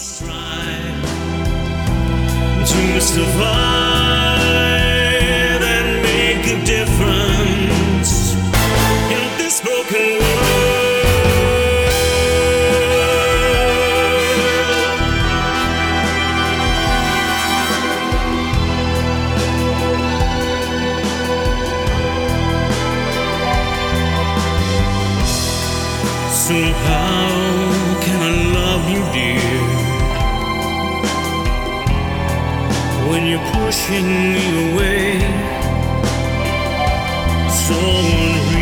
strive to survive and make a difference in this broken world. So how can I love you, dear, when you're pushing me away so unreal?